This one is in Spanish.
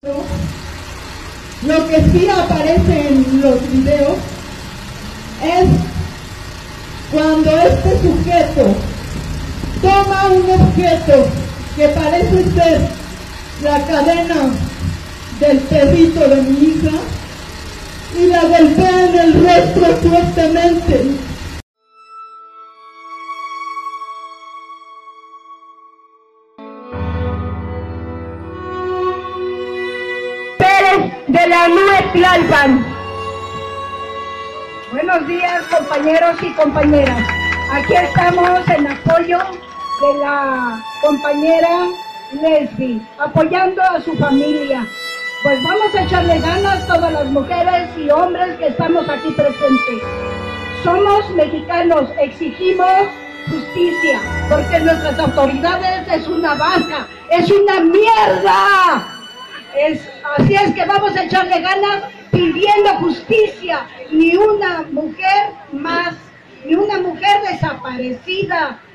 Lo que sí aparece en los videos es cuando este sujeto toma un objeto que parece ser la cadena del perrito de mi hija y la golpea en el rostro fuertemente. De la NUE Tlalpan. Buenos días, compañeros y compañeras. Aquí estamos en apoyo de la compañera Lesbi, apoyando a su familia. Pues vamos a echarle ganas todas las mujeres y hombres que estamos aquí presentes. Somos mexicanos, exigimos justicia, porque nuestras autoridades es una vaca, es una mierda. Así es que vamos a echarle ganas pidiendo justicia, ni una mujer más, ni una mujer desaparecida,